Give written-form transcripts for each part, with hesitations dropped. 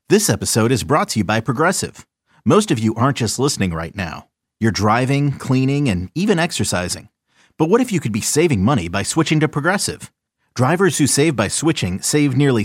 This episode is brought to you by Progressive. Most of you aren't just listening right now. You're driving, cleaning, and even exercising. But what if you could be saving money by switching to Progressive? Drivers who save by switching save nearly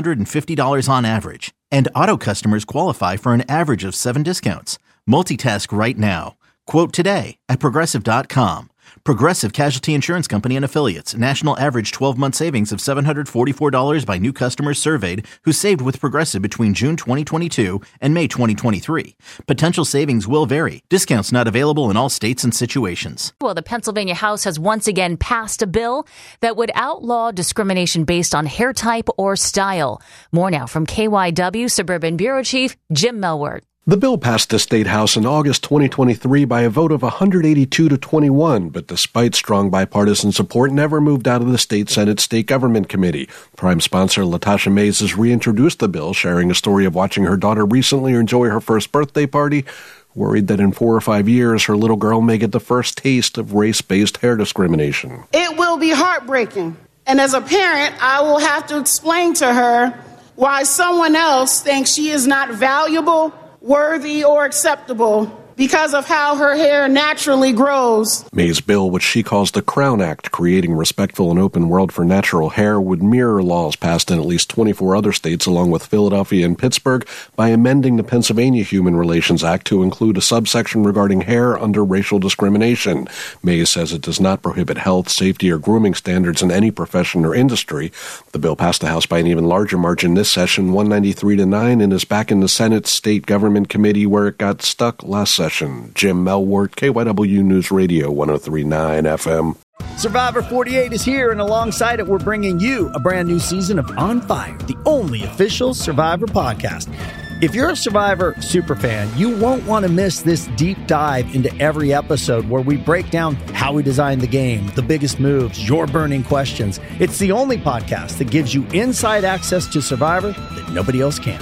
$750 on average. And auto customers qualify for an average of 7 discounts. Multitask right now. Quote today at Progressive.com. Progressive Casualty Insurance Company and Affiliates. National average 12-month savings of $744 by new customers surveyed who saved with Progressive between June 2022 and May 2023. Potential savings will vary. Discounts not available in all states and situations. Well, the Pennsylvania House has once again passed a bill that would outlaw discrimination based on hair type or style. More now from KYW Suburban Bureau Chief Jim Melwert. The bill passed the State House in August 2023 by a vote of 182 to 21, but despite strong bipartisan support, never moved out of the State Senate State Government Committee. Prime sponsor Latasha Mays has reintroduced the bill, sharing a story of watching her daughter recently enjoy her first birthday party, worried that in 4 or 5 years, her little girl may get the first taste of race-based hair discrimination. It will be heartbreaking, and as a parent, I will have to explain to her why someone else thinks she is not valuable, worthy, or acceptable because of how her hair naturally grows. May's bill, which she calls the Crown Act, creating a respectful and open world for natural hair, would mirror laws passed in at least 24 other states, along with Philadelphia and Pittsburgh, by amending the Pennsylvania Human Relations Act to include a subsection regarding hair under racial discrimination. May says it does not prohibit health, safety, or grooming standards in any profession or industry. The bill passed the House by an even larger margin this session, 193-9, and is back in the Senate State Government Committee where it got stuck last session. Jim Melwert, KYW News Radio 103.9 FM. Survivor 48 is here, and alongside it, we're bringing you a brand new season of On Fire, the only official Survivor podcast. If you're a Survivor superfan, you won't want to miss this deep dive into every episode where we break down how we designed the game, the biggest moves, your burning questions. It's the only podcast that gives you inside access to Survivor that nobody else can.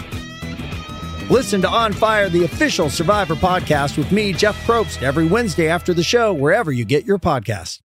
Listen to On Fire, the official Survivor podcast with me, Jeff Probst, every Wednesday after the show, wherever you get your podcasts.